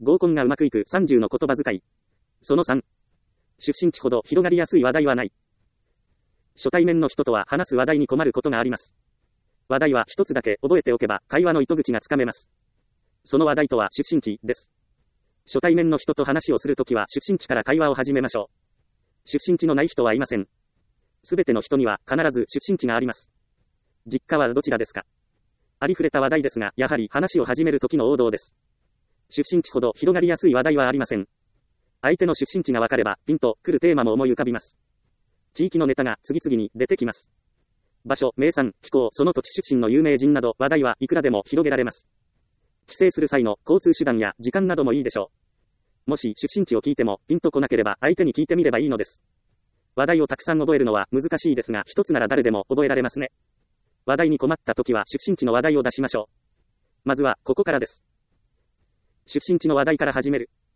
合コンがうまくいく30の言葉遣い。その3。出身地ほど広がりやすい話題はない。初対面の人とは話す話題に困ることがあります。話題は一つだけ覚えておけば会話の糸口がつかめます。その話題とは出身地です。初対面の人と話をするときは出身地から会話を始めましょう。出身地のない人はいません。すべての人には必ず出身地があります。実家はどちらですか？ありふれた話題ですが、やはり話を始めるときの王道です。出身地ほど広がりやすい話題はありません。相手の出身地がわかれば、ピンと来るテーマも思い浮かびます。地域のネタが次々に出てきます。場所、名産、気候、その土地出身の有名人など、話題はいくらでも広げられます。帰省する際の交通手段や時間などもいいでしょう。もし出身地を聞いても、ピンとこなければ相手に聞いてみればいいのです。話題をたくさん覚えるのは難しいですが、一つなら誰でも覚えられますね。話題に困った時は出身地の話題を出しましょう。まずは、ここからです。出身地の話題から始める。